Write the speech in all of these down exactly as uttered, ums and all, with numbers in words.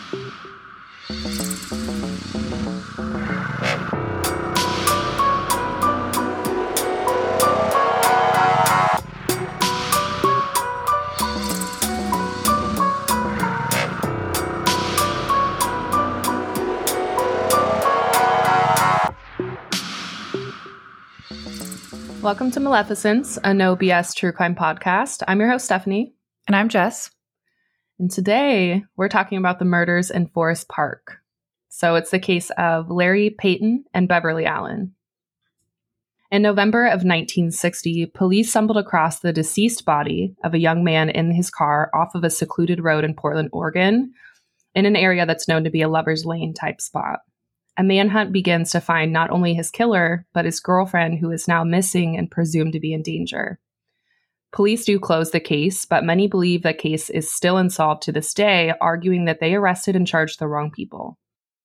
Welcome to Maleficence, a no B S true crime podcast. I'm your host, Stephanie. And I'm Jess. And today we're talking about the murders in Forest Park. So it's the case of Larry Peyton and Beverly Allen. In November of nineteen sixty, police stumbled across the deceased body of a young man in his car off of a secluded road in Portland, Oregon, in an area that's known to be a lover's lane type spot. A manhunt begins to find not only his killer, but his girlfriend, who is now missing and presumed to be in danger. Police do close the case, but many believe the case is still unsolved to this day, arguing that they arrested and charged the wrong people.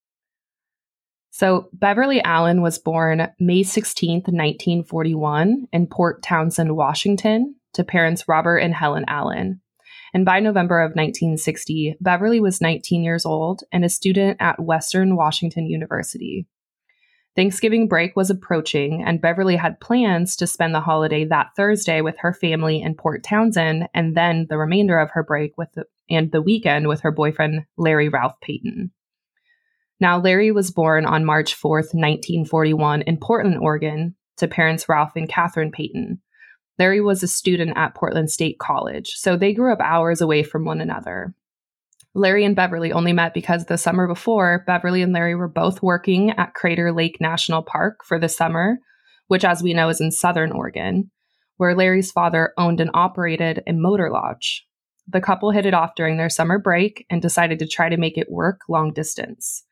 So Beverly Allen was born May sixteenth, nineteen forty-one in Port Townsend, Washington, to parents Robert and Helen Allen. And by November of nineteen sixty, Beverly was nineteen years old and a student at Western Washington University. Thanksgiving break was approaching, and Beverly had plans to spend the holiday that Thursday with her family in Port Townsend, and then the remainder of her break with the, and the weekend with her boyfriend, Larry Ralph Peyton. Now, Larry was born on March fourth, nineteen forty-one in Portland, Oregon, to parents Ralph and Catherine Peyton. Larry was a student at Portland State College, so they grew up hours away from one another. Larry and Beverly only met because the summer before, Beverly and Larry were both working at Crater Lake National Park for the summer, which, as we know, is in southern Oregon, where Larry's father owned and operated a motor lodge. The couple hit it off during their summer break and decided to try to make it work long distance.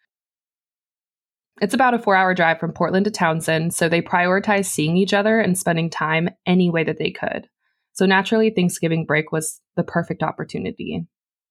It's about a four-hour drive from Portland to Townsend, so they prioritized seeing each other and spending time any way that they could. So naturally, Thanksgiving break was the perfect opportunity.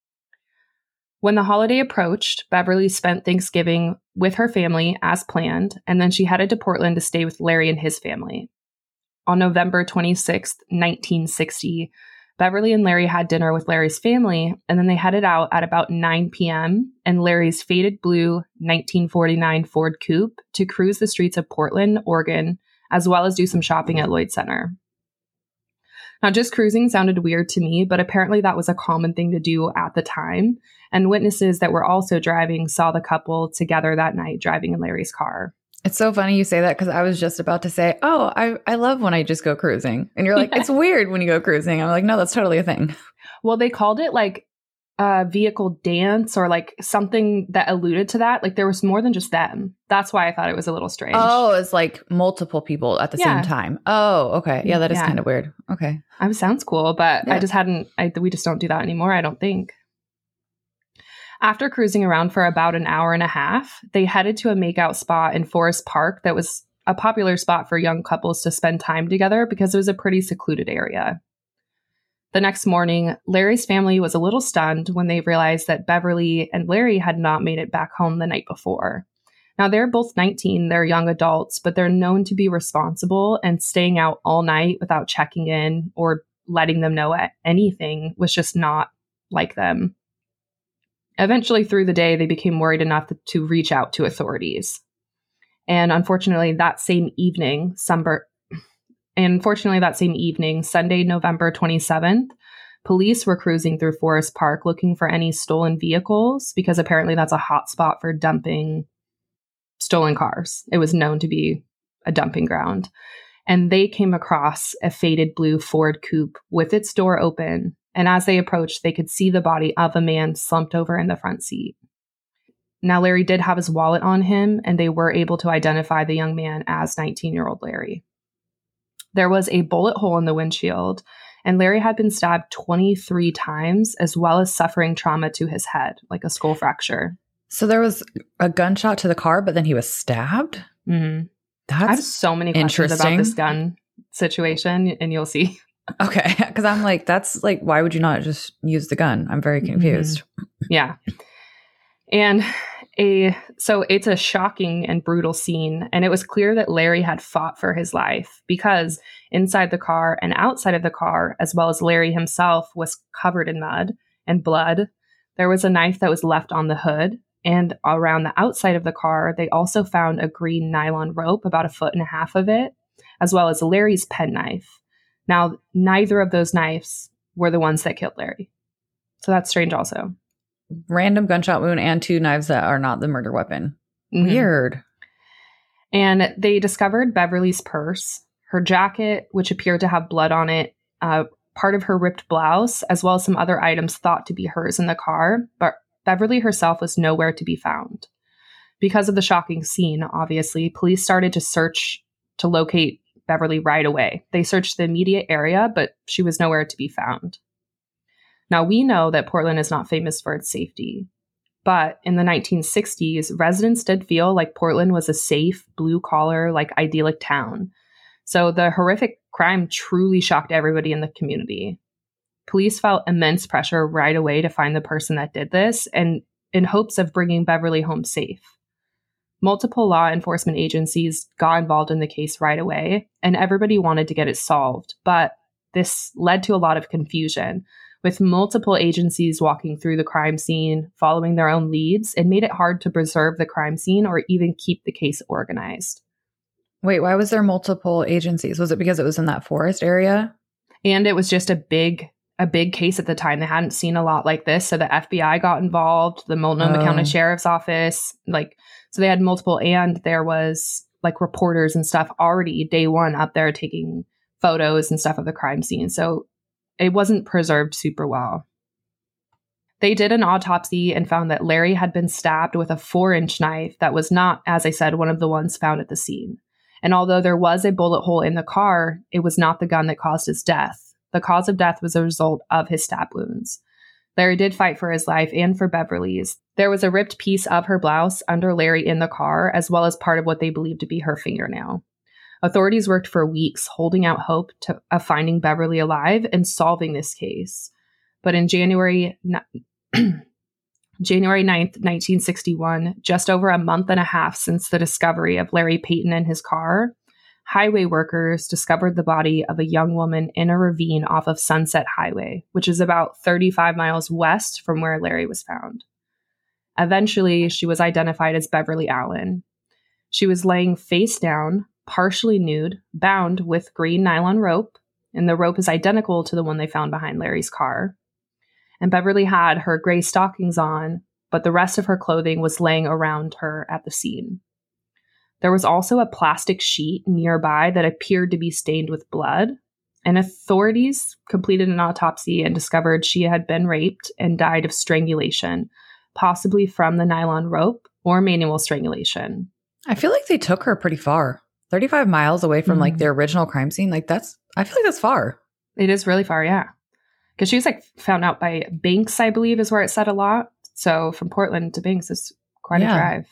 When the holiday approached, Beverly spent Thanksgiving with her family as planned, and then she headed to Portland to stay with Larry and his family. On November twenty-sixth, nineteen sixty, Beverly and Larry had dinner with Larry's family, and then they headed out at about nine p.m. in Larry's faded blue nineteen forty-nine Ford Coupe to cruise the streets of Portland, Oregon, as well as do some shopping at Lloyd Center. Now, just cruising sounded weird to me, but apparently that was a common thing to do at the time, and witnesses that were also driving saw the couple together that night driving in Larry's car. It's so funny you say that because I was just about to say, oh, I, I love when I just go cruising. And you're like, yeah. It's weird when you go cruising. I'm like, no, that's totally a thing. Well, they called it like a vehicle dance or like something that alluded to that. Like there was more than just them. That's why I thought it was a little strange. Oh, it's like multiple people at the yeah. same time. Oh, okay. Yeah, that is yeah. kind of weird. Okay. It sounds cool, but yeah. I just hadn't, I, we just don't do that anymore, I don't think. After cruising around for about an hour and a half, they headed to a makeout spot in Forest Park that was a popular spot for young couples to spend time together because it was a pretty secluded area. The next morning, Larry's family was a little stunned when they realized that Beverly and Larry had not made it back home the night before. Now, they're both nineteen, they're young adults, but they're known to be responsible, and staying out all night without checking in or letting them know anything was just not like them. Eventually, through the day, they became worried enough to, to reach out to authorities. And unfortunately, that same evening, Sumber, and unfortunately, that same evening, Sunday, November twenty-seventh, police were cruising through Forest Park looking for any stolen vehicles because apparently that's a hot spot for dumping stolen cars. It was known to be a dumping ground. And they came across a faded blue Ford Coupe with its door open. And as they approached, they could see the body of a man slumped over in the front seat. Now, Larry did have his wallet on him, and they were able to identify the young man as nineteen-year-old Larry. There was a bullet hole in the windshield, and Larry had been stabbed twenty-three times, as well as suffering trauma to his head, like a skull fracture. So there was a gunshot to the car, but then he was stabbed? Mm-hmm. That's I have so many questions about this gun situation, and you'll see. Okay, because I'm like, that's like, why would you not just use the gun? I'm very confused. Mm-hmm. Yeah. And a so it's a shocking and brutal scene, and it was clear that Larry had fought for his life because inside the car and outside of the car, as well as Larry himself, was covered in mud and blood. There was a knife that was left on the hood, and around the outside of the car, they also found a green nylon rope, about a foot and a half of it, as well as Larry's penknife. Now, neither of those knives were the ones that killed Larry. So that's strange also. Random gunshot wound and two knives that are not the murder weapon. Mm-hmm. Weird. And they discovered Beverly's purse, her jacket, which appeared to have blood on it, uh, part of her ripped blouse, as well as some other items thought to be hers in the car, but Beverly herself was nowhere to be found. Because of the shocking scene, obviously, police started to search to locate Beverly right away. They searched the immediate area, but she was nowhere to be found. Now, we know that Portland is not famous for its safety, but in the nineteen sixties, residents did feel like Portland was a safe, blue-collar, like idyllic town. So the horrific crime truly shocked everybody in the community. Police felt immense pressure right away to find the person that did this, and in hopes of bringing Beverly home safe. Multiple law enforcement agencies got involved in the case right away, and everybody wanted to get it solved. But this led to a lot of confusion, with multiple agencies walking through the crime scene, following their own leads. It made it hard to preserve the crime scene or even keep the case organized. Wait, why was there multiple agencies? Was it because it was in that forest area? And it was just a big a big case at the time. They hadn't seen a lot like this. So the F B I got involved, the Multnomah Oh. County Sheriff's Office, like, so they had multiple, and there was like reporters and stuff already day one up there taking photos and stuff of the crime scene. So it wasn't preserved super well. They did an autopsy and found that Larry had been stabbed with a four inch knife that was not, as I said, one of the ones found at the scene. And although there was a bullet hole in the car, it was not the gun that caused his death. The cause of death was a result of his stab wounds. Larry did fight for his life and for Beverly's. There was a ripped piece of her blouse under Larry in the car, as well as part of what they believed to be her fingernail. Authorities worked for weeks, holding out hope to, of finding Beverly alive and solving this case. But in January, January ninth, nineteen sixty-one, just over a month and a half since the discovery of Larry Payton and his car, highway workers discovered the body of a young woman in a ravine off of Sunset Highway, which is about thirty-five miles west from where Larry was found. Eventually, she was identified as Beverly Allen. She was laying face down, partially nude, bound with green nylon rope, and the rope is identical to the one they found behind Larry's car. And Beverly had her gray stockings on, but the rest of her clothing was laying around her at the scene. There was also a plastic sheet nearby that appeared to be stained with blood, and authorities completed an autopsy and discovered she had been raped and died of strangulation, possibly from the nylon rope or manual strangulation. I feel like they took her pretty far. thirty-five miles away from Mm-hmm. like their original crime scene. Like that's, I feel like that's far. It is really far, yeah. Because she was like found out by Banks, I believe, is where it said a lot. So from Portland to Banks is quite Yeah. a drive.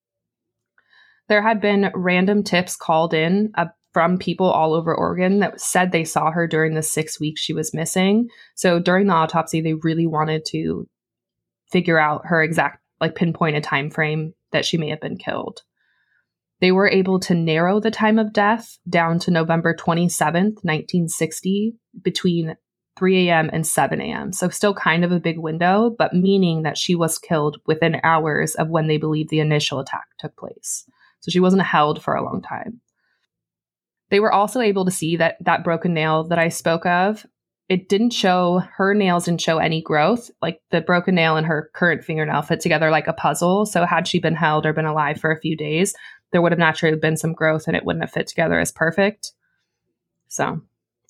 There had been random tips called in uh, from people all over Oregon that said they saw her during the six weeks she was missing. So during the autopsy, they really wanted to figure out her exact, like pinpoint a time frame that she may have been killed. They were able to narrow the time of death down to November twenty-seventh, nineteen sixty, between three a.m. and seven a.m. So still kind of a big window, but meaning that she was killed within hours of when they believe the initial attack took place. So she wasn't held for a long time. They were also able to see that that broken nail that I spoke of, it didn't show, her nails didn't show any growth. Like the broken nail and her current fingernail fit together like a puzzle. So had she been held or been alive for a few days, there would have naturally been some growth and it wouldn't have fit together as perfect. So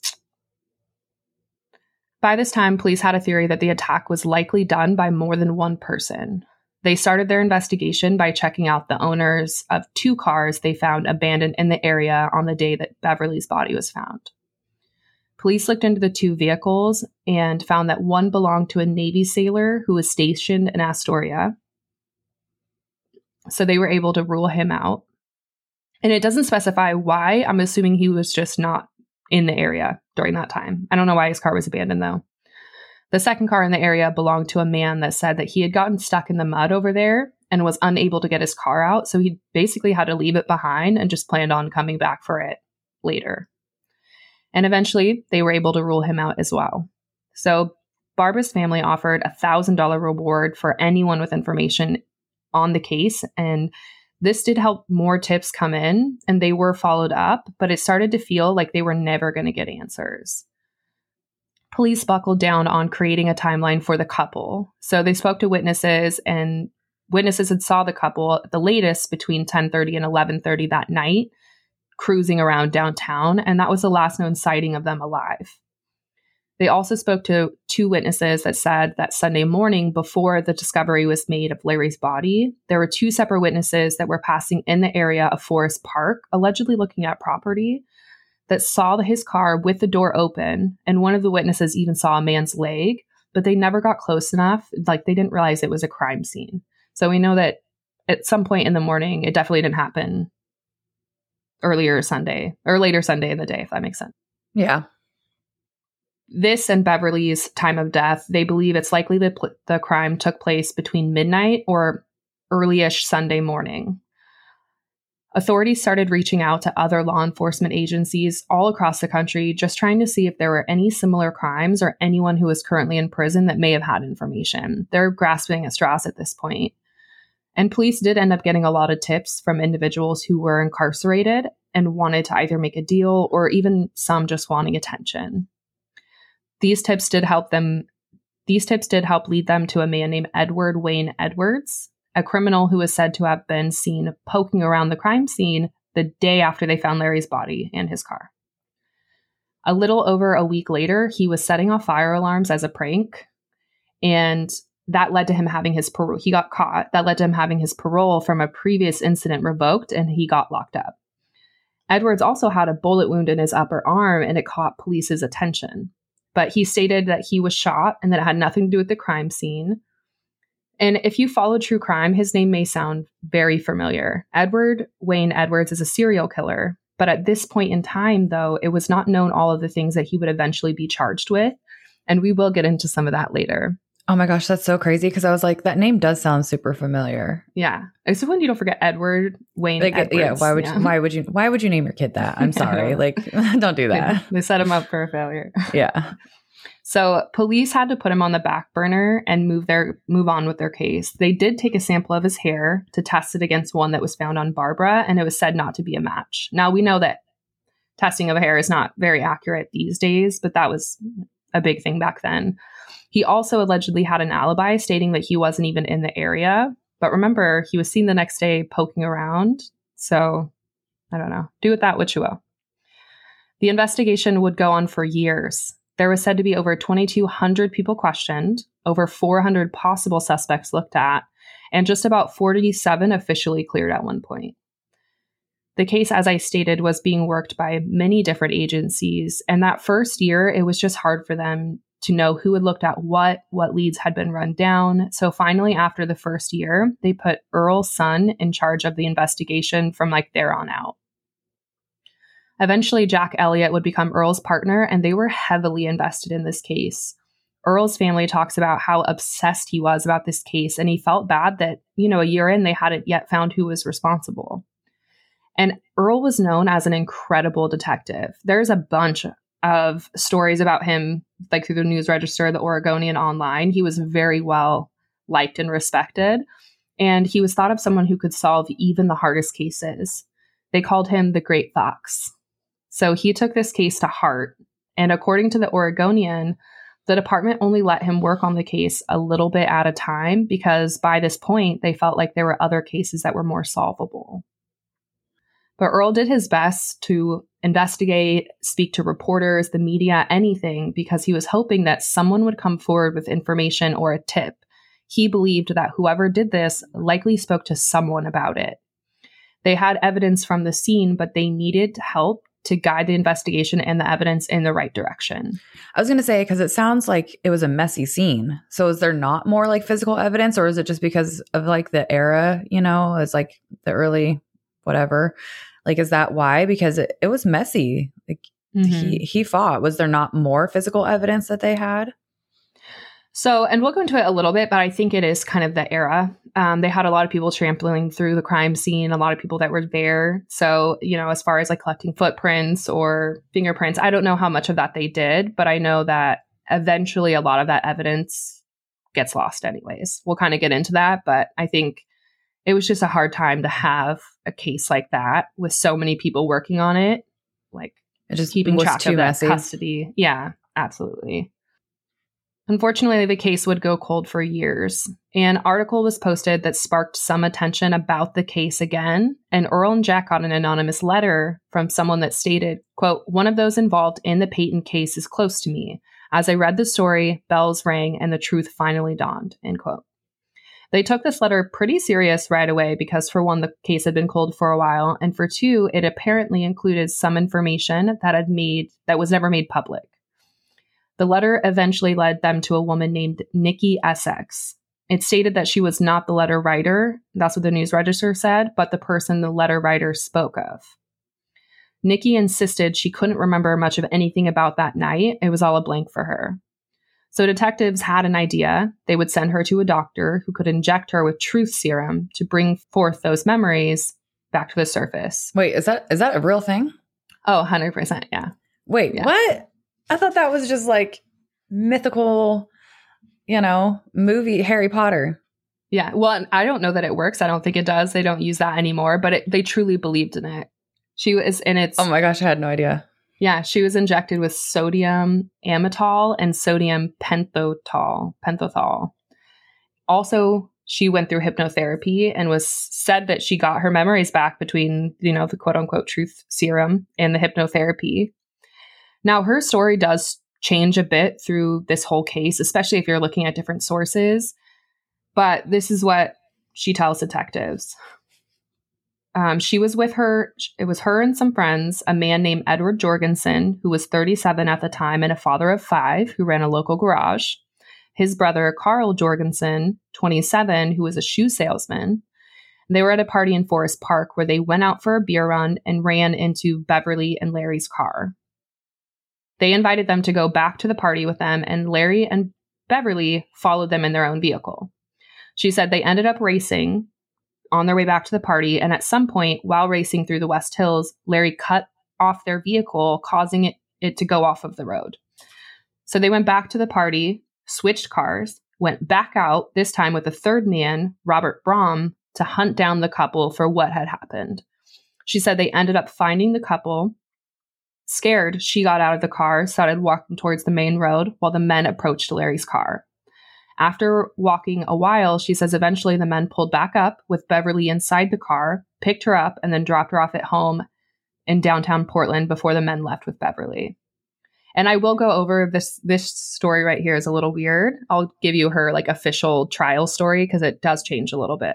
by this time, police had a theory that the attack was likely done by more than one person. They started their investigation by checking out the owners of two cars they found abandoned in the area on the day that Beverly's body was found. Police looked into the two vehicles and found that one belonged to a Navy sailor who was stationed in Astoria. So they were able to rule him out. And it doesn't specify why. I'm assuming he was just not in the area during that time. I don't know why his car was abandoned, though. The second car in the area belonged to a man that said that he had gotten stuck in the mud over there and was unable to get his car out. So he basically had to leave it behind and just planned on coming back for it later. And eventually they were able to rule him out as well. So Barbara's family offered a one thousand dollars reward for anyone with information on the case, and this did help more tips come in, and they were followed up, but it started to feel like they were never going to get answers. Police buckled down on creating a timeline for the couple. So they spoke to witnesses, and witnesses had saw the couple at the latest between ten thirty and eleven thirty that night, cruising around downtown, and that was the last known sighting of them alive. They also spoke to two witnesses that said that Sunday morning, before the discovery was made of Larry's body, there were two separate witnesses that were passing in the area of Forest Park, allegedly looking at property, that saw his car with the door open. And one of the witnesses even saw a man's leg, but they never got close enough. Like, they didn't realize it was a crime scene. So we know that at some point in the morning, it definitely didn't happen earlier Sunday or later Sunday in the day, if that makes sense. Yeah. This and Beverly's time of death, they believe it's likely that pl- the crime took place between midnight or early-ish Sunday morning. Authorities started reaching out to other law enforcement agencies all across the country, just trying to see if there were any similar crimes or anyone who was currently in prison that may have had information. They're grasping at straws at this point. And police did end up getting a lot of tips from individuals who were incarcerated and wanted to either make a deal or even some just wanting attention. These tips did help them. These tips did help lead them to a man named Edward Wayne Edwards, a criminal who was said to have been seen poking around the crime scene the day after they found Larry's body and his car. A little over a week later, he was setting off fire alarms as a prank, and that led to him having his parole. He got caught. That led to him having his parole from a previous incident revoked, and he got locked up. Edwards also had a bullet wound in his upper arm, and it caught police's attention. But he stated that he was shot and that it had nothing to do with the crime scene. And if you follow true crime, his name may sound very familiar. Edward Wayne Edwards is a serial killer. But at this point in time, though, it was not known all of the things that he would eventually be charged with. And we will get into some of that later. Oh my gosh, that's so crazy, because I was like, that name does sound super familiar. Yeah. It's when you don't forget Edward Wayne like, Edwards. Yeah, why would yeah. you why would you why would you name your kid that? I'm sorry. Like, don't do that. Yeah, they set him up for a failure. Yeah. So police had to put him on the back burner and move their move on with their case. They did take a sample of his hair to test it against one that was found on Barbara, and it was said not to be a match. Now, we know that testing of hair is not very accurate these days, but that was a big thing back then. He also allegedly had an alibi stating that he wasn't even in the area. But remember, he was seen the next day poking around. So I don't know. Do with that what you will. The investigation would go on for years. There was said to be over twenty-two hundred people questioned, over four hundred possible suspects looked at, and just about forty-seven officially cleared at one point. The case, as I stated, was being worked by many different agencies. And that first year, it was just hard for them to know who had looked at what, what leads had been run down. So finally, after the first year, they put Earl's son in charge of the investigation from like there on out. Eventually, Jack Elliott would become Earl's partner, and they were heavily invested in this case. Earl's family talks about how obsessed he was about this case, and he felt bad that, you know, a year in, they hadn't yet found who was responsible. And Earl was known as an incredible detective. There's a bunch of stories about him, like through the News Register, the Oregonian, online. He was very well liked and respected, and he was thought of someone who could solve even the hardest cases. They called him the Great Fox. So he took this case to heart, and according to the Oregonian, the department only let him work on the case a little bit at a time because by this point, they felt like there were other cases that were more solvable. But Earl did his best to investigate, speak to reporters, the media, anything, because he was hoping that someone would come forward with information or a tip. He believed that whoever did this likely spoke to someone about it. They had evidence from the scene, but they needed help to guide the investigation and the evidence in the right direction. I was going to say, because it sounds like it was a messy scene. So is there not more like physical evidence, or is it just because of like the era, you know, it's like the early whatever? Like, is that why? Because it, it was messy. Like mm-hmm. he, he fought. Was there not more physical evidence that they had? So, and we'll go into it a little bit, but I think it is kind of the era. Um, they had a lot of people trampling through the crime scene, a lot of people that were there. So, you know, as far as like collecting footprints or fingerprints, I don't know how much of that they did, but I know that eventually a lot of that evidence gets lost anyways. We'll kind of get into that, but I think it was just a hard time to have a case like that with so many people working on it, like it just keeping was track too of that messy. custody. Yeah, absolutely. Unfortunately, the case would go cold for years. An article was posted that sparked some attention about the case again, and Earl and Jack got an anonymous letter from someone that stated, quote, "One of those involved in the Peyton case is close to me. As I read the story, bells rang and the truth finally dawned," end quote. They took this letter pretty serious right away because, for one, the case had been cold for a while, and for two, it apparently included some information that had made that was never made public. The letter eventually led them to a woman named Nikki Essex. It stated that she was not the letter writer, that's what the News Register said, but the person the letter writer spoke of. Nikki insisted she couldn't remember much of anything about that night. It was all a blank for her. So detectives had an idea. They would send her to a doctor who could inject her with truth serum to bring forth those memories back to the surface. Wait, is that is that a real thing? Oh, one hundred percent, yeah. Wait, Yeah. what? I thought that was just like mythical, you know, movie Harry Potter. Yeah, well, I don't know that it works. I don't think it does. They don't use that anymore, but it, they truly believed in it. She was, and it's... Oh my gosh, I had no idea. Yeah, she was injected with sodium amytal and sodium pentothal. pentothal. Also, she went through hypnotherapy and was said that she got her memories back between, you know, the quote-unquote truth serum and the hypnotherapy. Now, her story does change a bit through this whole case, especially if you're looking at different sources. But this is what she tells detectives. Um, she was with her, it was her and some friends, a man named Edward Jorgensen, who was thirty-seven at the time and a father of five, who ran a local garage. His brother, Carl Jorgensen, twenty-seven, who was a shoe salesman. They were at a party in Forest Park where they went out for a beer run and ran into Beverly and Larry's car. They invited them to go back to the party with them, and Larry and Beverly followed them in their own vehicle. She said they ended up racing on their way back to the party, and at some point, while racing through the West Hills, Larry cut off their vehicle, causing it, it to go off of the road. So they went back to the party, switched cars, went back out, this time with a third man, Robert Braum, to hunt down the couple for what had happened. She said they ended up finding the couple. Scared, she got out of the car, started walking towards the main road while the men approached Larry's car. After walking a while, she says eventually the men pulled back up with Beverly inside the car, picked her up, and then dropped her off at home in downtown Portland before the men left with Beverly. And I will go over this, this story right here is a little weird. I'll give you her like official trial story because it does change a little bit.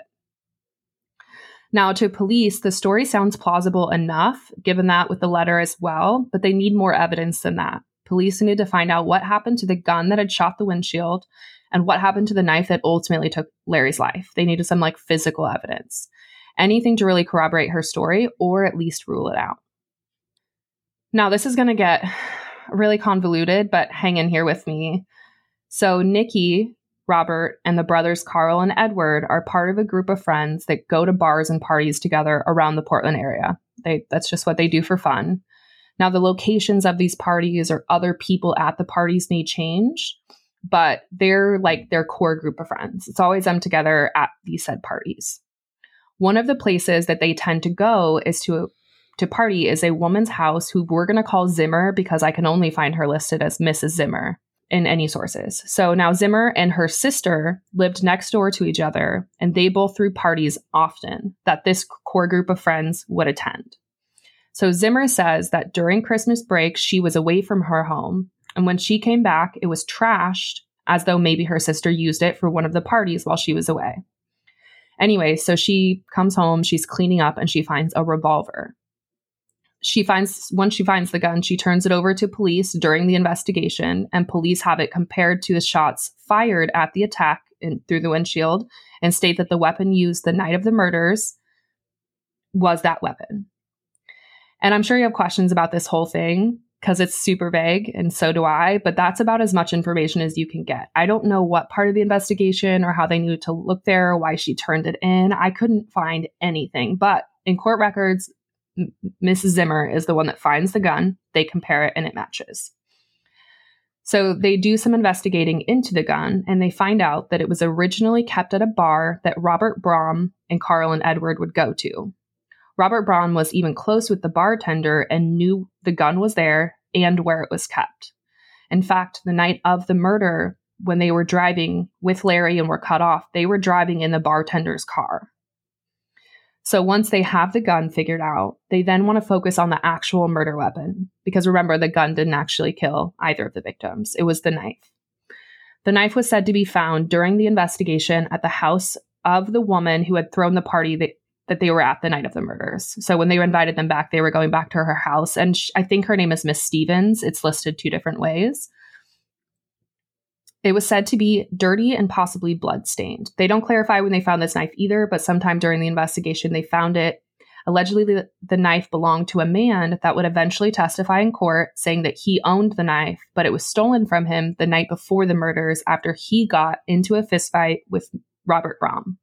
Now, to police, the story sounds plausible enough, given that with the letter as well, but they need more evidence than that. Police need to find out what happened to the gun that had shot the windshield and what happened to the knife that ultimately took Larry's life. They needed some like physical evidence, anything to really corroborate her story or at least rule it out. Now, this is going to get really convoluted, but hang in here with me. So Nikki, Robert, and the brothers Carl and Edward are part of a group of friends that go to bars and parties together around the Portland area. They, that's just what they do for fun. Now, the locations of these parties or other people at the parties may change, but they're like their core group of friends. It's always them together at these said parties. One of the places that they tend to go is to, to party is a woman's house who we're going to call Zimmer because I can only find her listed as Missus Zimmer in any sources. So now Zimmer and her sister lived next door to each other, and they both threw parties often that this core group of friends would attend. So Zimmer says that during Christmas break, she was away from her home. And when she came back, it was trashed as though maybe her sister used it for one of the parties while she was away. Anyway, so she comes home, she's cleaning up, and she finds a revolver. She finds, once she finds the gun, she turns it over to police during the investigation, and police have it compared to the shots fired at the attack in, through the windshield and state that the weapon used the night of the murders was that weapon. And I'm sure you have questions about this whole thing because it's super vague, and so do I, but that's about as much information as you can get. I don't know what part of the investigation or how they knew to look there, or why she turned it in. I couldn't find anything, but in court records, Missus Zimmer is the one that finds the gun. They compare it and it matches. So they do some investigating into the gun, and they find out that it was originally kept at a bar that Robert Braun and Carl and Edward would go to. Robert Braun was even close with the bartender and knew the gun was there and where it was kept. In fact, the night of the murder, when they were driving with Larry and were cut off, they were driving in the bartender's car. So once they have the gun figured out, they then want to focus on the actual murder weapon. Because remember, the gun didn't actually kill either of the victims. It was the knife. The knife was said to be found during the investigation at the house of the woman who had thrown the party that, that they were at the night of the murders. So when they invited them back, they were going back to her house. And sh- I think her name is Miss Stevens. It's listed two different ways. It was said to be dirty and possibly blood-stained. They don't clarify when they found this knife either, but sometime during the investigation, they found it. Allegedly, the, the knife belonged to a man that would eventually testify in court, saying that he owned the knife, but it was stolen from him the night before the murders after he got into a fistfight with Robert Braun.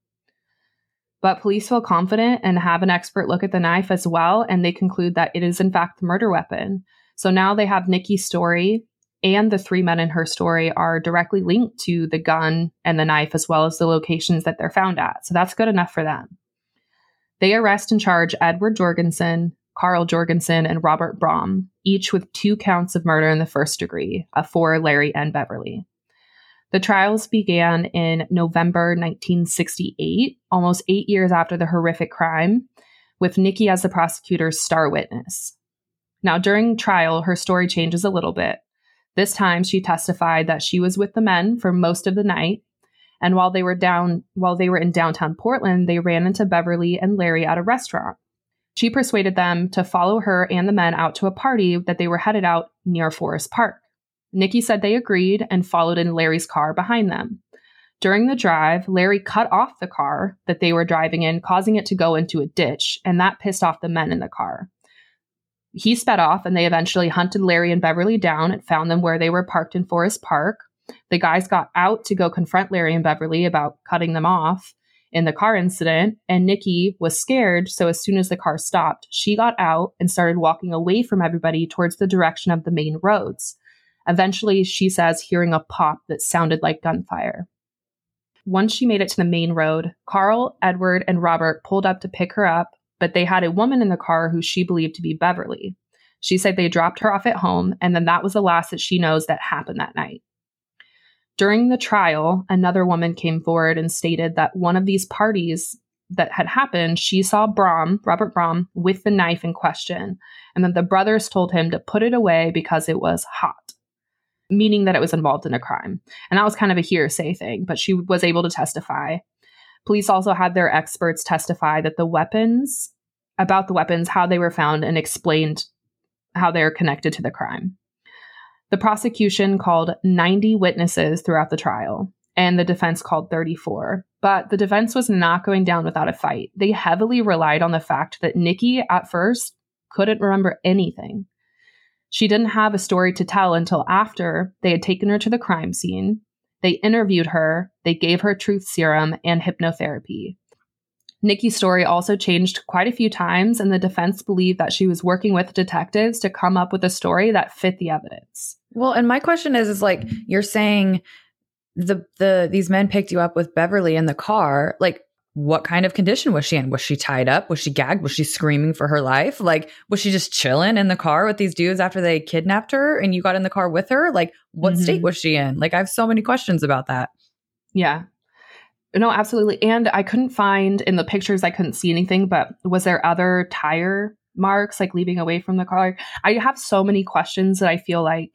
But police feel confident and have an expert look at the knife as well, and they conclude that it is in fact the murder weapon. So now they have Nikki's story, and the three men in her story are directly linked to the gun and the knife, as well as the locations that they're found at. So that's good enough for them. They arrest and charge Edward Jorgensen, Carl Jorgensen, and Robert Braun, each with two counts of murder in the first degree uh, for Larry and Beverly. The trials began in November nineteen sixty-eight, almost eight years after the horrific crime, with Nikki as the prosecutor's star witness. Now, during trial, her story changes a little bit. This time, she testified that she was with the men for most of the night, and while they were down, while they were in downtown Portland, they ran into Beverly and Larry at a restaurant. She persuaded them to follow her and the men out to a party that they were headed out near Forest Park. Nikki said they agreed and followed in Larry's car behind them. During the drive, Larry cut off the car that they were driving in, causing it to go into a ditch, and that pissed off the men in the car. He sped off, and they eventually hunted Larry and Beverly down and found them where they were parked in Forest Park. The guys got out to go confront Larry and Beverly about cutting them off in the car incident, and Nikki was scared, so as soon as the car stopped, she got out and started walking away from everybody towards the direction of the main roads. Eventually, she says, hearing a pop that sounded like gunfire. Once she made it to the main road, Carl, Edward, and Robert pulled up to pick her up, but they had a woman in the car who she believed to be Beverly. She said they dropped her off at home, and then that was the last that she knows that happened that night. During the trial, another woman came forward and stated that one of these parties that had happened, she saw Braun, Robert Braun, with the knife in question, and that the brothers told him to put it away because it was hot, meaning that it was involved in a crime. And that was kind of a hearsay thing, but she was able to testify. Police also had their experts testify that the weapons, about the weapons, how they were found, and explained how they're connected to the crime. The prosecution called ninety witnesses throughout the trial, and the defense called thirty-four. But the defense was not going down without a fight. They heavily relied on the fact that Nikki, at first, couldn't remember anything. She didn't have a story to tell until after they had taken her to the crime scene. They interviewed her, they gave her truth serum and hypnotherapy. Nikki's story also changed quite a few times, and the defense believed that she was working with detectives to come up with a story that fit the evidence. Well, and my question is, is like, you're saying the the these men picked you up with Beverly in the car. Like, what kind of condition was she in? Was she tied up? Was she gagged? Was she screaming for her life? Like, was she just chilling in the car with these dudes after they kidnapped her and you got in the car with her? Like, what mm-hmm. state was she in? Like, I have so many questions about that. Yeah. No, absolutely. And I couldn't find, in the pictures, I couldn't see anything, but was there other tire marks, like leaving away from the car? I have so many questions that I feel like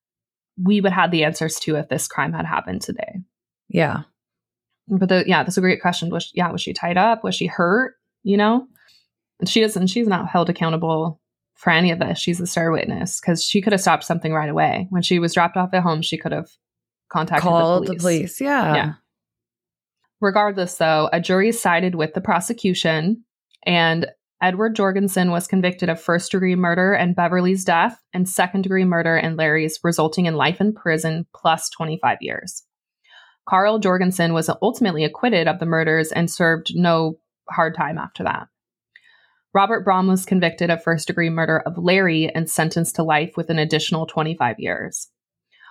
we would have the answers to if this crime had happened today. Yeah. But the, yeah, that's a great question. Was she, yeah, was she tied up? Was she hurt? You know, and she doesn't. She's not held accountable for any of this. She's the star witness because she could have stopped something right away when she was dropped off at home. She could have contacted called the police. the police. Yeah. Yeah. Regardless, though, a jury sided with the prosecution, and Edward Jorgensen was convicted of first-degree murder and Beverly's death, and second-degree murder and Larry's, resulting in life in prison plus twenty-five years. Carl Jorgensen was ultimately acquitted of the murders and served no hard time after that. Robert Braun was convicted of first-degree murder of Larry and sentenced to life with an additional twenty-five years.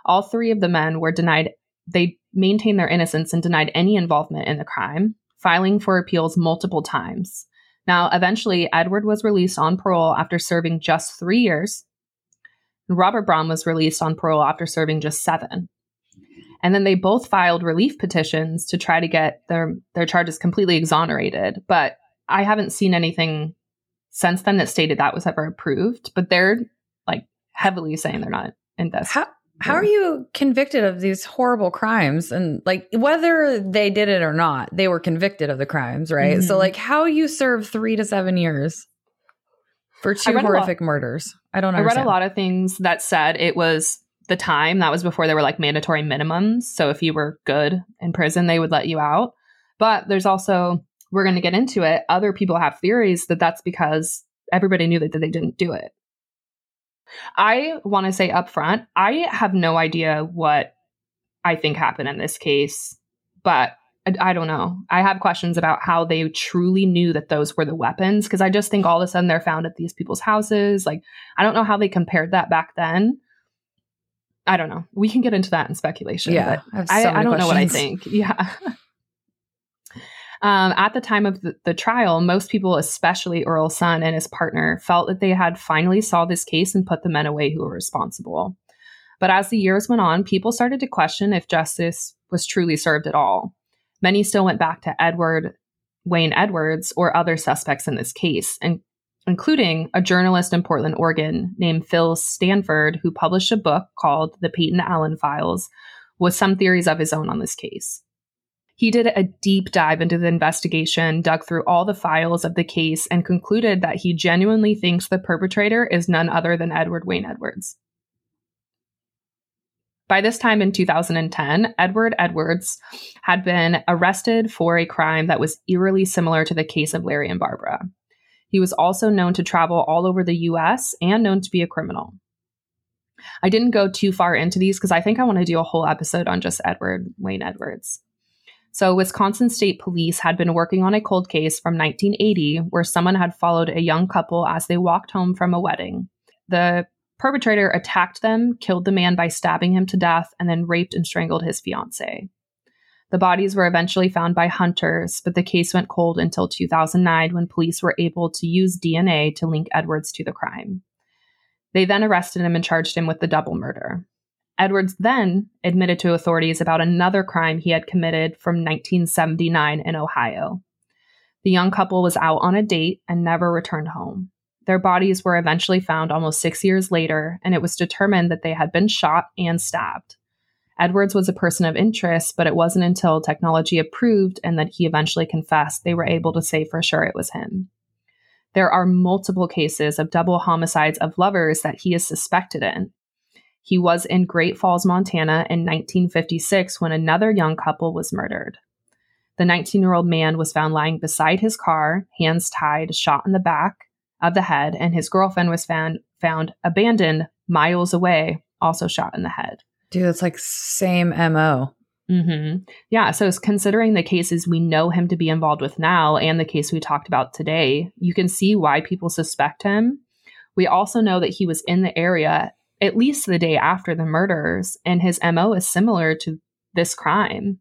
All three of the men were denied, they maintained their innocence and denied any involvement in the crime, filing for appeals multiple times. Now, eventually, Edward was released on parole after serving just three years. Robert Braun was released on parole after serving just seven. And then they both filed relief petitions to try to get their, their charges completely exonerated. But I haven't seen anything since then that stated that was ever approved. But they're like heavily saying they're not investigating. How, how are you convicted of these horrible crimes? And like whether they did it or not, they were convicted of the crimes, right? Mm-hmm. So like how you serve three to seven years for two horrific murders? I don't understand. I read a lot of things that said it was the time. That was before there were like mandatory minimums. So if you were good in prison, they would let you out. But there's also, we're going to get into it, other people have theories that that's because everybody knew that, that they didn't do it. I want to say up front, I have no idea what I think happened in this case, but I, I don't know. I have questions about how they truly knew that those were the weapons, because I just think all of a sudden they're found at these people's houses. Like, I don't know how they compared that back then. I don't know. We can get into that in speculation. Yeah, but I, I, so I don't questions. know what I think. Yeah. um, at the time of the, the trial, most people, especially Earl's son and his partner, felt that they had finally solved this case and put the men away who were responsible. But as the years went on, people started to question if justice was truly served at all. Many still went back to Edward Wayne Edwards or other suspects in this case, and including a journalist in Portland, Oregon named Phil Stanford, who published a book called The Peyton Allen Files with some theories of his own on this case. He did a deep dive into the investigation, dug through all the files of the case, and concluded that he genuinely thinks the perpetrator is none other than Edward Wayne Edwards. By this time in two thousand ten, Edward Edwards had been arrested for a crime that was eerily similar to the case of Larry and Barbara. He was also known to travel all over the U S and known to be a criminal. I didn't go too far into these because I think I want to do a whole episode on just Edward Wayne Edwards. So Wisconsin State Police had been working on a cold case from nineteen eighty where someone had followed a young couple as they walked home from a wedding. The perpetrator attacked them, killed the man by stabbing him to death, and then raped and strangled his fiancée. The bodies were eventually found by hunters, but the case went cold until two thousand nine when police were able to use D N A to link Edwards to the crime. They then arrested him and charged him with the double murder. Edwards then admitted to authorities about another crime he had committed from nineteen seventy-nine in Ohio. The young couple was out on a date and never returned home. Their bodies were eventually found almost six years later, and it was determined that they had been shot and stabbed. Edwards was a person of interest, but it wasn't until technology approved and that he eventually confessed they were able to say for sure it was him. There are multiple cases of double homicides of lovers that he is suspected in. He was in Great Falls, Montana in nineteen fifty-six when another young couple was murdered. The nineteen-year-old man was found lying beside his car, hands tied, shot in the back of the head, and his girlfriend was found, found abandoned miles away, also shot in the head. Dude, it's like same M O. Mm-hmm. Yeah, so considering the cases we know him to be involved with now and the case we talked about today, you can see why people suspect him. We also know that he was in the area at least the day after the murders, and his M O is similar to this crime.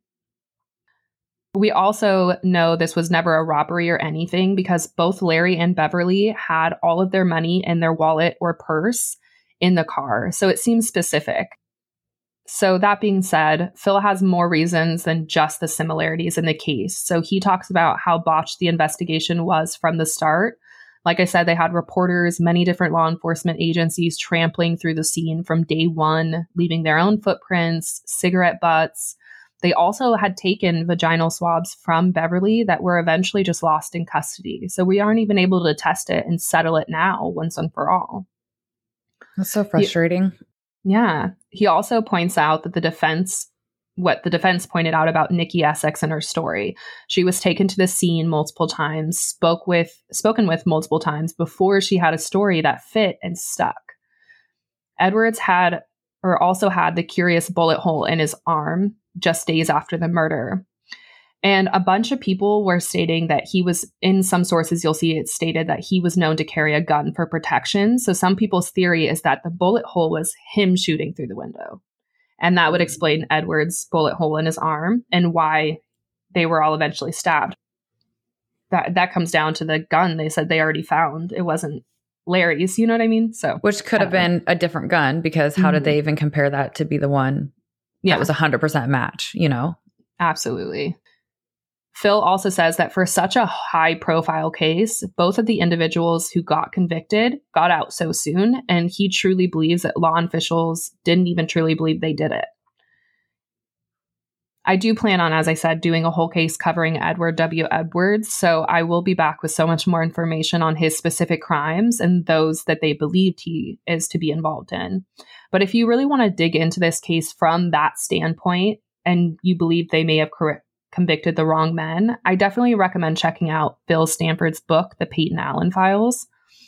We also know this was never a robbery or anything because both Larry and Beverly had all of their money in their wallet or purse in the car, so it seems specific. So that being said, Phil has more reasons than just the similarities in the case. So he talks about how botched the investigation was from the start. Like I said, they had reporters, many different law enforcement agencies trampling through the scene from day one, leaving their own footprints, cigarette butts. They also had taken vaginal swabs from Beverly that were eventually just lost in custody. So we aren't even able to test it and settle it now once and for all. That's so frustrating. He, yeah. He also points out that the defense, what the defense pointed out about Nikki Essex and her story. She was taken to the scene multiple times, spoke with, spoken with multiple times before she had a story that fit and stuck. Edwards had, or also had the curious bullet hole in his arm just days after the murder. And a bunch of people were stating that he was, in some sources, you'll see it stated that he was known to carry a gun for protection. So some people's theory is that the bullet hole was him shooting through the window. And that would explain Edward's bullet hole in his arm and why they were all eventually stabbed. That that comes down to the gun they said they already found. It wasn't Larry's, you know what I mean? So, which could have been a different gun, because how mm-hmm. did they even compare that to be the one that yeah. was a hundred percent match, you know? Absolutely. Phil also says that for such a high profile case, both of the individuals who got convicted got out so soon, and he truly believes that law officials didn't even truly believe they did it. I do plan on, as I said, doing a whole case covering Edward W. Edwards, so I will be back with so much more information on his specific crimes and those that they believed he is to be involved in. But if you really want to dig into this case from that standpoint, and you believe they may have correct convicted the wrong men, I definitely recommend checking out Bill Stanford's book, The Peyton Allen Files.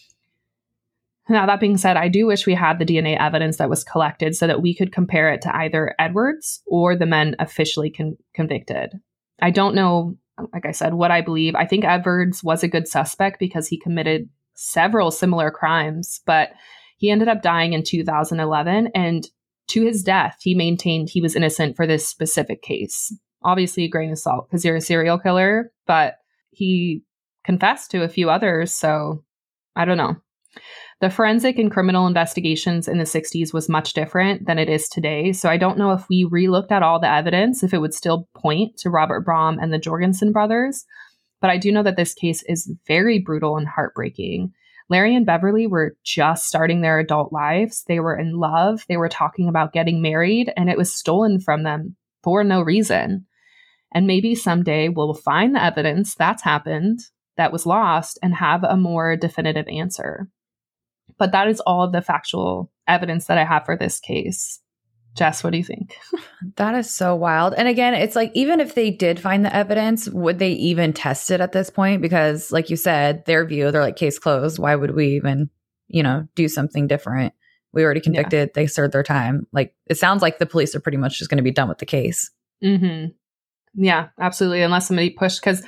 Now, that being said, I do wish we had the D N A evidence that was collected so that we could compare it to either Edwards or the men officially con- convicted. I don't know, like I said, what I believe. I think Edwards was a good suspect because he committed several similar crimes, but he ended up dying in two thousand eleven, and to his death, he maintained he was innocent for this specific case. Obviously, a grain of salt because you're a serial killer, but he confessed to a few others, so I don't know. The forensic and criminal investigations in the sixties was much different than it is today, so I don't know if we re-looked at all the evidence, if it would still point to Robert Braun and the Jorgensen brothers, but I do know that this case is very brutal and heartbreaking. Larry and Beverly were just starting their adult lives. They were in love. They were talking about getting married, and it was stolen from them for no reason. And maybe someday we'll find the evidence that's happened, that was lost, and have a more definitive answer. But that is all of the factual evidence that I have for this case. Jess, what do you think? That is so wild. And again, it's like, even if they did find the evidence, would they even test it at this point? Because like you said, their view, they're like, case closed. Why would we even, you know, do something different? We already convicted. Yeah. They served their time. Like, it sounds like the police are pretty much just going to be done with the case. Mm-hmm. Yeah, absolutely. Unless somebody pushed, because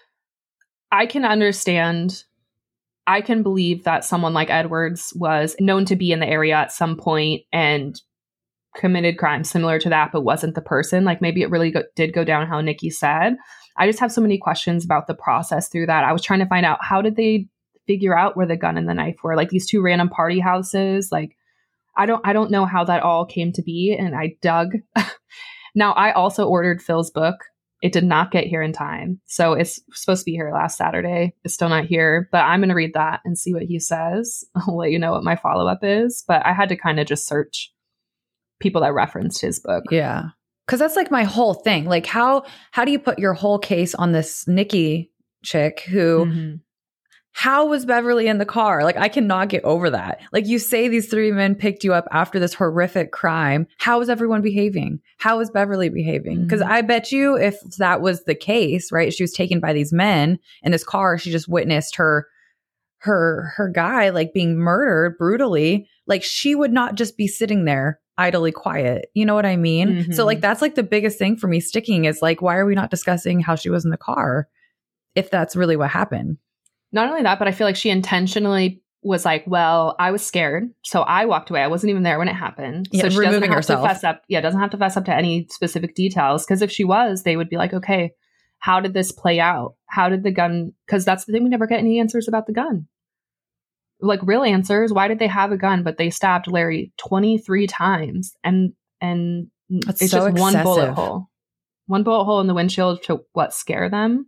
I can understand, I can believe that someone like Edwards was known to be in the area at some point and committed crimes similar to that, but wasn't the person. Like, maybe it really go- did go down how Nikki said. I just have so many questions about the process through that. I was trying to find out, how did they figure out where the gun and the knife were? Like, these two random party houses. Like, I don't, I don't know how that all came to be. And I dug. Now, I also ordered Phil's book. It did not get here in time. So it's supposed to be here last Saturday. It's still not here, but I'm going to read that and see what he says. I'll let you know what my follow-up is. But I had to kind of just search people that referenced his book. Yeah. Because that's like my whole thing. Like, how how do you put your whole case on this Nikki chick who... Mm-hmm. How was Beverly in the car? Like, I cannot get over that. Like, you say these three men picked you up after this horrific crime. How is everyone behaving? How is Beverly behaving? Because mm-hmm. I bet you if that was the case, right, she was taken by these men in this car. She just witnessed her, her, her guy like being murdered brutally. Like, she would not just be sitting there idly quiet. You know what I mean? Mm-hmm. So like, that's like the biggest thing for me sticking is like, why are we not discussing how she was in the car if that's really what happened? Not only that, but I feel like she intentionally was like, well, I was scared, so I walked away. I wasn't even there when it happened. Yeah, so she removing doesn't have herself. to fess up. Yeah, doesn't have to fess up to any specific details. Because if she was, they would be like, okay, how did this play out? How did the gun? Because that's the thing, we never get any answers about the gun. Like, real answers. Why did they have a gun, but they stabbed Larry twenty-three times, and and that's it's so just one excessive. bullet hole, one bullet hole in the windshield to what scare them.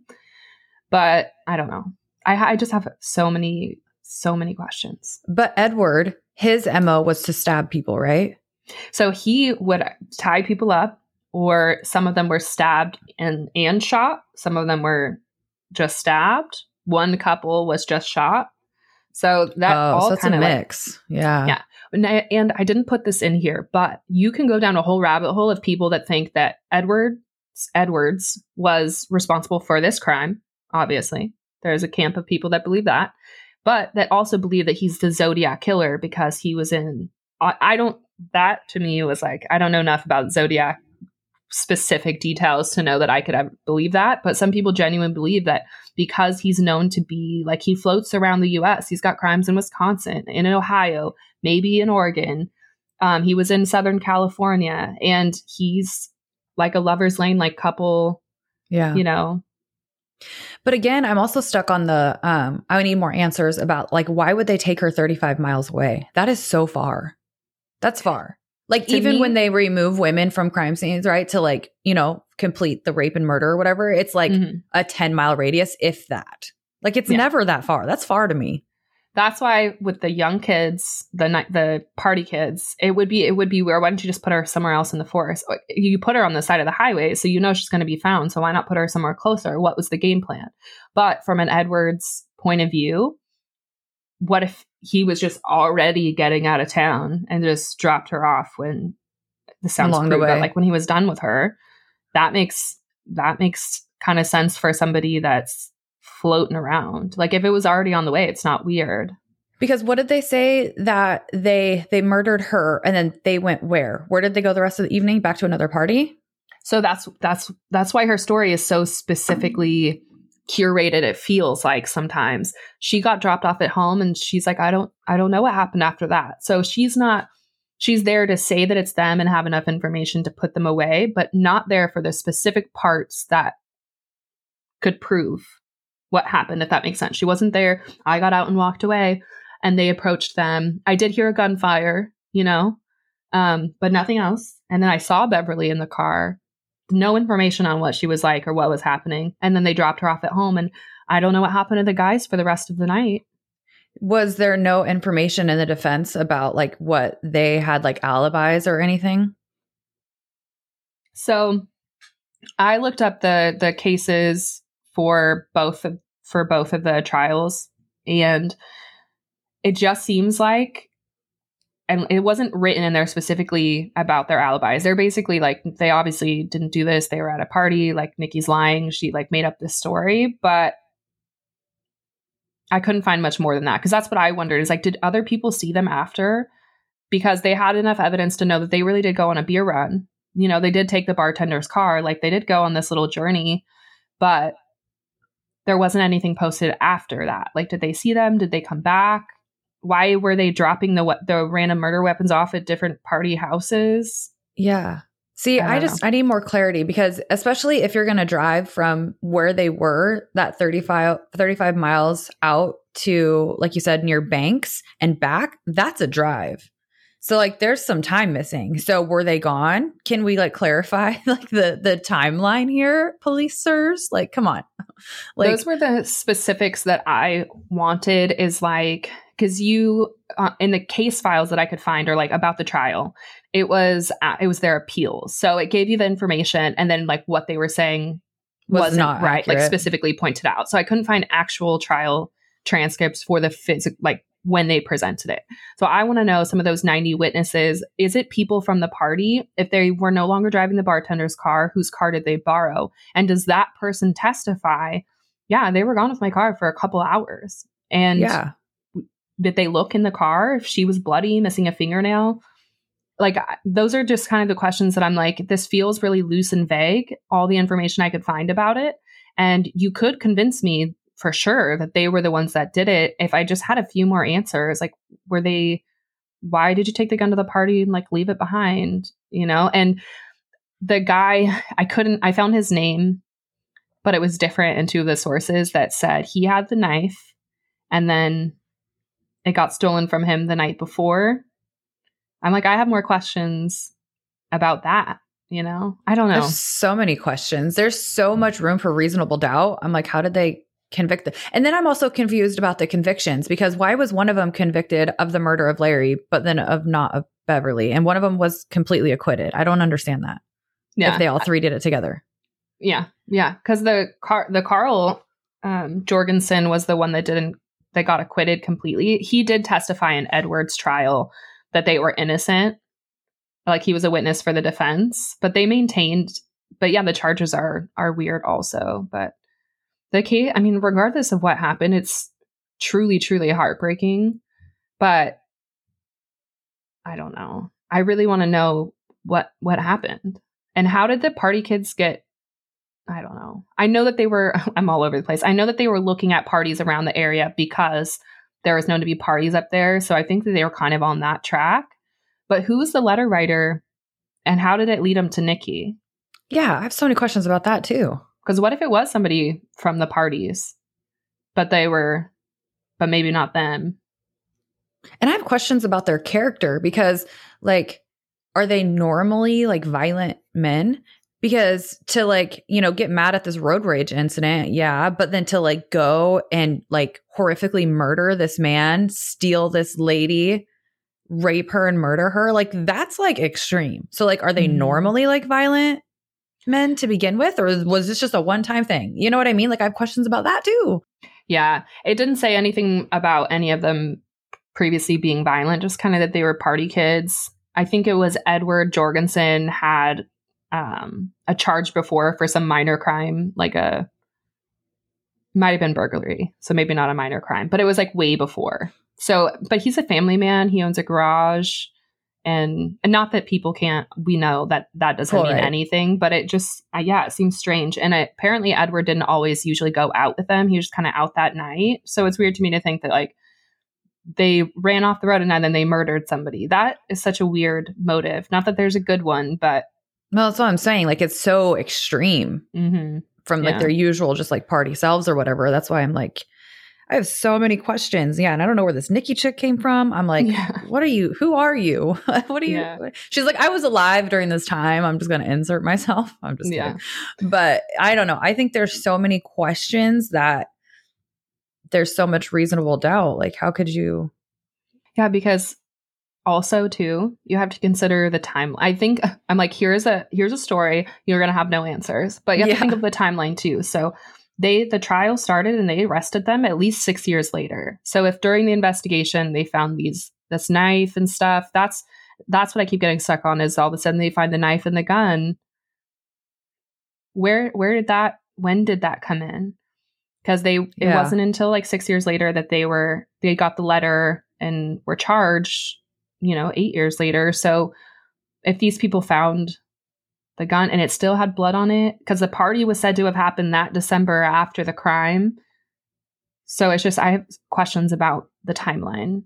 But I don't know. I, I just have so many, so many questions. But Edward, his M O was to stab people, right? So he would tie people up, or some of them were stabbed and, and shot. Some of them were just stabbed. One couple was just shot. So that oh, all so it's kind a of mix. Like, yeah. Yeah. And I, and I didn't put this in here, but you can go down a whole rabbit hole of people that think that Edward Edwards was responsible for this crime. Obviously, there's a camp of people that believe that, but that also believe that he's the Zodiac killer because he was in, I, I don't, that to me was like, I don't know enough about Zodiac specific details to know that I could ever believe that. But some people genuinely believe that because he's known to be like, he floats around the U S, he's got crimes in Wisconsin, in Ohio, maybe in Oregon, Um, he was in Southern California, and he's like a lover's lane, like couple, Yeah. you know. But again, I'm also stuck on the, um, I need more answers about like, why would they take her thirty-five miles away? That is so far. That's far. Like To even me- when they remove women from crime scenes, right? To like, you know, complete the rape and murder or whatever, it's like Mhm. a ten mile radius, if that. Like it's Yeah. never that far. That's far to me. That's why with the young kids, the night, the party kids, it would be, it would be where, why don't you just put her somewhere else in the forest? You put her on the side of the highway, so you know she's going to be found. So why not put her somewhere closer? What was the game plan? But from an Edwards point of view, what if he was just already getting out of town and just dropped her off when this sounds Along the crude, but way. like when he was done with her? That makes, that makes kind of sense for somebody that's floating around. Like if it was already on the way, it's not weird. Because what did they say that they they murdered her and then they went where? Where did they go the rest of the evening? Back to another party? So that's that's that's why her story is so specifically curated. It feels like sometimes she got dropped off at home and she's like, I don't I don't know what happened after that. So she's not she's there to say that it's them and have enough information to put them away, but not there for the specific parts that could prove what happened, if that makes sense. She wasn't there. I got out and walked away and they approached them. I did hear a gunfire, you know, um, but nothing else. And then I saw Beverly in the car. No information on what she was like or what was happening. And then they dropped her off at home. And I don't know what happened to the guys for the rest of the night. Was there no information in the defense about like what they had, like alibis or anything? So I looked up the the cases for both of, for both of the trials, and it just seems like, and it wasn't written in there specifically about their alibis. They're basically like, they obviously didn't do this. They were at a party. Like Nikki's lying. She like made up this story, but I couldn't find much more than that. Cause that's what I wondered is like, did other people see them after? Because they had enough evidence to know that they really did go on a beer run. You know, they did take the bartender's car. Like they did go on this little journey, but there wasn't anything posted after that. Like, did they see them? Did they come back? Why were they dropping the the random murder weapons off at different party houses? Yeah. See, I I, don't just, I need more clarity because especially if you're going to drive from where they were, that thirty-five, thirty-five miles out to, like you said, near Banks and back, that's a drive. So like there's some time missing. So were they gone? Can we like clarify like the, the timeline here, police sirs? Like, come on. Like, Those were the specifics that I wanted is like, because you, uh, in the case files that I could find are like about the trial, it was, uh, it was their appeals. So it gave you the information and then like what they were saying Was wasn't not right, like accurate. specifically pointed out. So I couldn't find actual trial transcripts for the phys- like when they presented it. So I want to know some of those ninety witnesses. Is it people from the party? If they were no longer driving the bartender's car, whose car did they borrow? And does that person testify? Yeah, they were gone with my car for a couple hours. And yeah. did they look in the car if she was bloody, missing a fingernail? Like, those are just kind of the questions that I'm like, this feels really loose and vague, all the information I could find about it. And you could convince me for sure that they were the ones that did it if I just had a few more answers. Like, were they, why did you take the gun to the party and like leave it behind? You know? And the guy, I couldn't, I found his name, but it was different in two of the sources that said he had the knife and then it got stolen from him the night before. I'm like, I have more questions about that. You know, I don't know. There's so many questions. There's so much room for reasonable doubt. I'm like, how did they convict them? And then I'm also confused about the convictions because why was one of them convicted of the murder of Larry, but then of not of Beverly? And one of them was completely acquitted. I don't understand that. Yeah. If they all three did it together. Yeah. Yeah. Because the car, the Carl um, Jorgensen was the one that didn't, that got acquitted completely. He did testify in Edwards' trial that they were innocent. Like he was a witness for the defense, but they maintained, but yeah, the charges are, are weird also. But the case, I mean, regardless of what happened, it's truly, truly heartbreaking, but I don't know. I really want to know what, what happened and how did the party kids get, I don't know. I know that they were, I'm all over the place. I know that they were looking at parties around the area because there was known to be parties up there. So I think that they were kind of on that track. But who was the letter writer and how did it lead him to Nikki? Yeah, I have so many questions about that too. Because what if it was somebody from the parties, but they were, but maybe not them? And I have questions about their character because, like, are they normally like violent men? Because to like, you know, get mad at this road rage incident, yeah, but then to like go and like horrifically murder this man, steal this lady, rape her and murder her, like that's like extreme. So like, are they mm-hmm. normally like violent men to begin with, or was this just a one-time thing? You know what I mean? Like I have questions about that too. Yeah, it didn't say anything about any of them previously being violent, just kind of that they were party kids. I think it was Edward Jorgensen had um, a charge before for some minor crime, like a, might have been burglary. So maybe not a minor crime, but it was like way before. So, but he's a family man. He owns a garage and, and not that people can't, we know that that doesn't All mean right. anything, but it just, uh, yeah, it seems strange. And it, apparently Edward didn't always usually go out with them. He was just kind of out that night. So it's weird to me to think that like they ran off the road and then they murdered somebody. That is such a weird motive. Not that there's a good one, but. Well, that's what I'm saying. Like it's so extreme Mm-hmm. from like Yeah. their usual just like party selves or whatever. That's why I'm like, I have so many questions. Yeah. And I don't know where this Nikki chick came from. I'm like, Yeah. what are you? Who are you? What are you? Yeah. She's like, I was alive during this time. I'm just going to insert myself. I'm just Yeah. kidding. But I don't know. I think there's so many questions that there's so much reasonable doubt. Like, how could you? Yeah, because also too, you have to consider the time. I think I'm like, here's a here's a story. You're gonna have no answers, but you have Yeah. to think of the timeline too. So they the trial started and they arrested them at least six years later. So if during the investigation they found these this knife and stuff, that's that's what I keep getting stuck on. Is all of a sudden they find the knife and the gun. Where where did that? When did that come in? Because they it Yeah. wasn't until like six years later that they were they got the letter and were charged. You know, eight years later. So if these people found the gun and it still had blood on it, because the party was said to have happened that December after the crime. So it's just, I have questions about the timeline.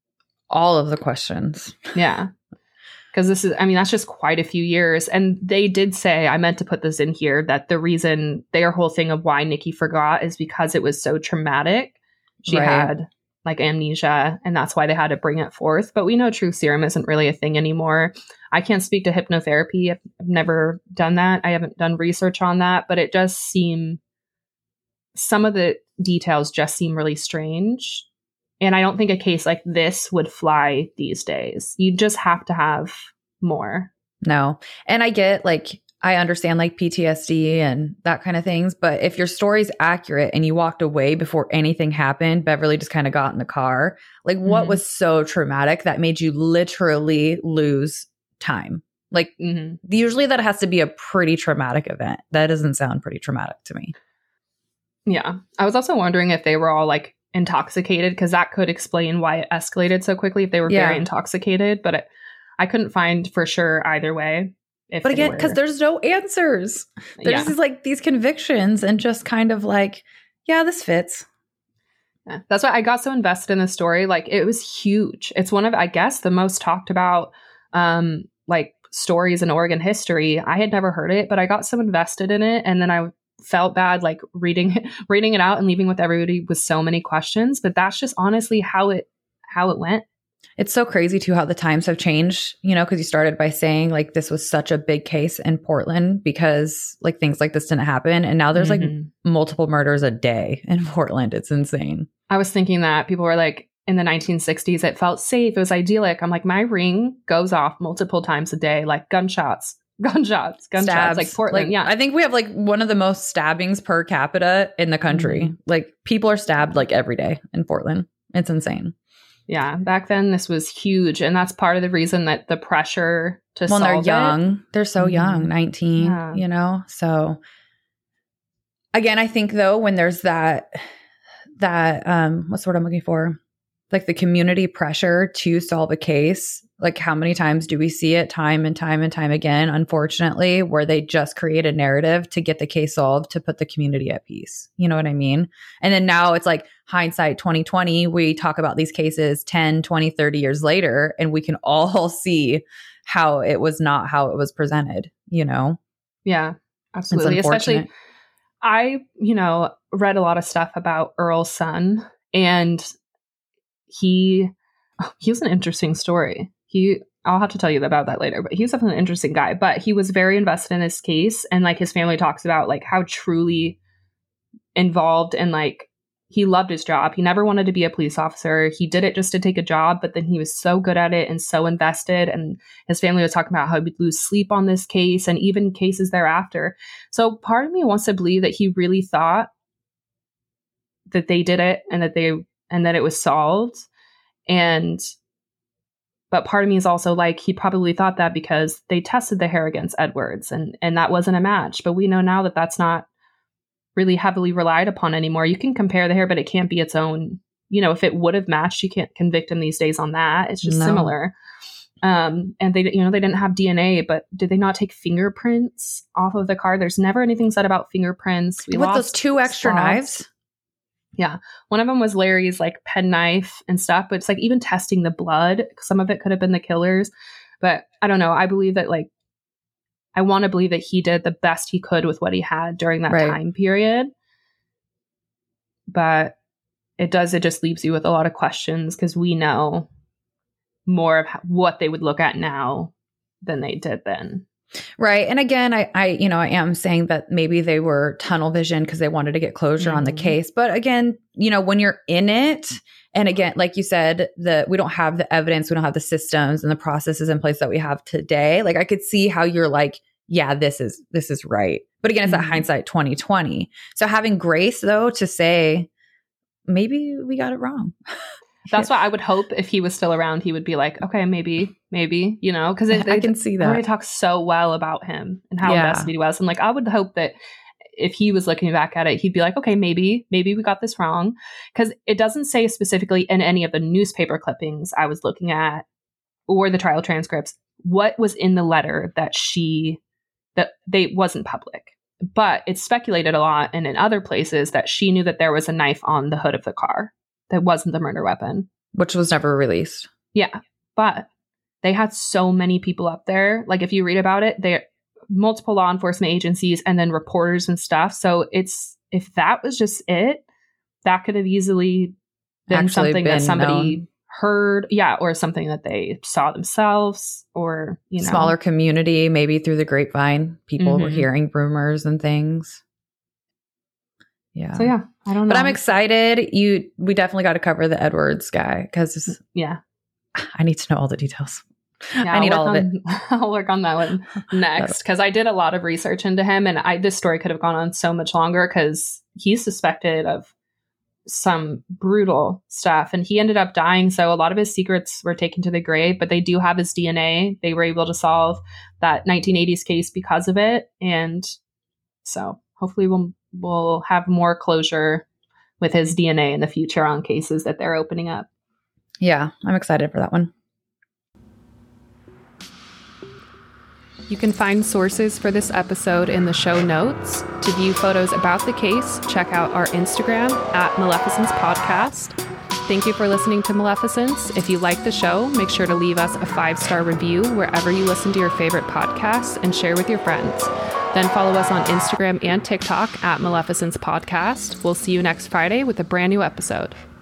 All of the questions. Yeah. Because this is, I mean, that's just quite a few years. And they did say, I meant to put this in here, that the reason, their whole thing of why Nikki forgot is because it was so traumatic. She Right. had like amnesia, and that's why they had to bring it forth. But we know truth serum isn't really a thing anymore. I can't speak to hypnotherapy. I've, I've never done that. I haven't done research on that, but it does seem, some of the details just seem really strange. And I don't think a case like this would fly these days. You just have to have more. No. And I get like, I understand like P T S D and that kind of things. But if your story's accurate and you walked away before anything happened, Beverly just kind of got in the car. Like what Mm-hmm. was so traumatic that made you literally lose time? Like Mm-hmm. usually that has to be a pretty traumatic event. That doesn't sound pretty traumatic to me. Yeah. I was also wondering if they were all like intoxicated, because that could explain why it escalated so quickly if they were Yeah. very intoxicated. But it, I couldn't find for sure either way. If But they again, were- because there's no answers. There's yeah. these like these convictions and just kind of like, yeah, this fits. Yeah. That's why I got so invested in the story. Like it was huge. It's one of, I guess, the most talked about um, like stories in Oregon history. I had never heard it, but I got so invested in it. And then I felt bad like reading reading it out and leaving with everybody with so many questions. But that's just honestly how it how it went. It's so crazy too how the times have changed, you know, because you started by saying like this was such a big case in Portland because like things like this didn't happen. And now there's Mhm. like multiple murders a day in Portland. It's insane. I was thinking that people were like, in the nineteen sixties, it felt safe. It was idyllic. I'm like, my ring goes off multiple times a day, like gunshots, gunshots, gunshots, Stabs. like Portland. Like, yeah. I think we have like one of the most stabbings per capita in the country. Mhm. Like people are stabbed like every day in Portland. It's insane. Yeah. Back then, this was huge. And that's part of the reason that the pressure to Well, solve they're it- young. They're so Mhm. young, nineteen, Yeah. you know? So again, I think though, when there's that, that, um, what's the word I'm looking for? like the community pressure to solve a case. Like how many times do we see it time and time and time again, unfortunately, where they just create a narrative to get the case solved, to put the community at peace. You know what I mean? And then now it's like hindsight twenty twenty, we talk about these cases ten, twenty, thirty years later, and we can all see how it was not how it was presented, you know? Yeah, absolutely. Especially, I, you know, read a lot of stuff about Earl's son, and he, he was an interesting story. He, I'll have to tell you about that later, but he was definitely an interesting guy, but he was very invested in this case. And like his family talks about like how truly involved, and like he loved his job. He never wanted to be a police officer. He did it just to take a job, but then he was so good at it and so invested. And his family was talking about how he'd lose sleep on this case and even cases thereafter. So part of me wants to believe that he really thought that they did it and that they, and that it was solved. And But part of me is also like, he probably thought that because they tested the hair against Edwards and, and that wasn't a match. But we know now that that's not really heavily relied upon anymore. You can compare the hair, but it can't be its own. You know, if it would have matched, you can't convict him these days on that. It's just no. similar. Um, and they, you know, they didn't have D N A, but did they not take fingerprints off of the car? There's never anything said about fingerprints. We With lost those two extra spots. Knives? Yeah. One of them was Larry's like penknife and stuff, but it's like even testing the blood, some of it could have been the killer's, but I don't know. I believe that like, I want to believe that he did the best he could with what he had during that right. time period. But it does, it just leaves you with a lot of questions because we know more of what they would look at now than they did then. Right. And again, I, I, you know, I am saying that maybe they were tunnel vision because they wanted to get closure mm-hmm. on the case. But again, you know, when you're in it, and again, like you said, the we don't have the evidence, we don't have the systems and the processes in place that we have today. Like I could see how you're like, yeah, this is this is right. But again, it's mm-hmm. that hindsight twenty twenty. So having grace though to say, maybe we got it wrong. That's why I would hope if he was still around, he would be like, okay, maybe, maybe, you know, because I can see that. They talk so well about him and how yeah. invested he was. And like, I would hope that if he was looking back at it, he'd be like, okay, maybe, maybe we got this wrong. Because it doesn't say specifically in any of the newspaper clippings I was looking at or the trial transcripts, what was in the letter that she, that they wasn't public. But it's speculated a lot and in other places that she knew that there was a knife on the hood of the car. That wasn't the murder weapon. Which was never released. Yeah. But they had so many people up there. Like if you read about it, they multiple law enforcement agencies and then reporters and stuff. So it's, if that was just it, that could have easily been Actually something been that somebody known. heard. Yeah. Or something that they saw themselves or, you know. Smaller community, maybe through the grapevine. People mm-hmm. were hearing rumors and things. Yeah. So yeah, I don't know. But I'm excited. You, we definitely got to cover the Edwards guy because yeah, I need to know all the details. Yeah, I need all on, of it. I'll work on that one next because I did a lot of research into him, and I this story could have gone on so much longer because he's suspected of some brutal stuff, and he ended up dying. So a lot of his secrets were taken to the grave, but they do have his D N A. They were able to solve that nineteen eighties case because of it, and so hopefully we'll. We'll have more closure with his D N A in the future on cases that they're opening up. Yeah, I'm excited for that one. You can find sources for this episode in the show notes. To view photos about the case, check out our Instagram at Maleficence Podcast. Thank you for listening to Maleficence. If you like the show, make sure to leave us a five-star review wherever you listen to your favorite podcasts and share with your friends. Then follow us on Instagram and TikTok at Maleficence Podcast. We'll see you next Friday with a brand new episode.